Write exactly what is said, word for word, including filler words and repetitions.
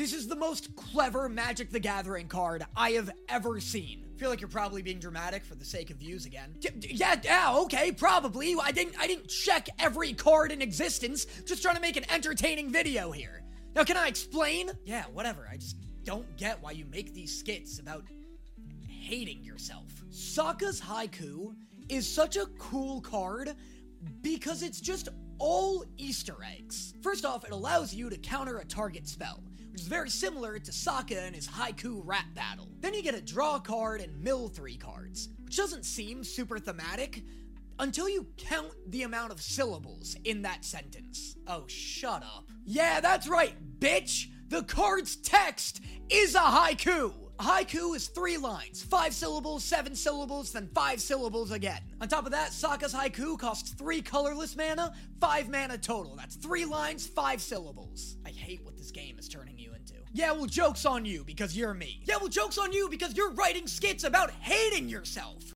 This is the most clever Magic the Gathering card I have ever seen. I feel like you're probably being dramatic for the sake of views again. D- d- yeah, yeah, okay, probably. I didn't I didn't check every card in existence. Just trying to make an entertaining video here. Now, can I explain? Yeah, whatever. I just don't get why you make these skits about hating yourself. Sokka's Haiku is such a cool card because it's just all Easter eggs. First off, it allows you to counter a target spell, which is very similar to Sokka and his Haiku rap battle. Then you get a draw card and mill three cards, which doesn't seem super thematic until you count the amount of syllables in that sentence. Oh, shut up. Yeah, that's right, bitch! The card's text is a haiku! A haiku is three lines, five syllables, seven syllables, then five syllables again. On top of that, Sokka's haiku costs three colorless mana, five mana total. That's three lines, five syllables. I hate what this game is turning you into. Yeah, well, joke's on you because you're me. Yeah, well, joke's on you because you're writing skits about hating yourself.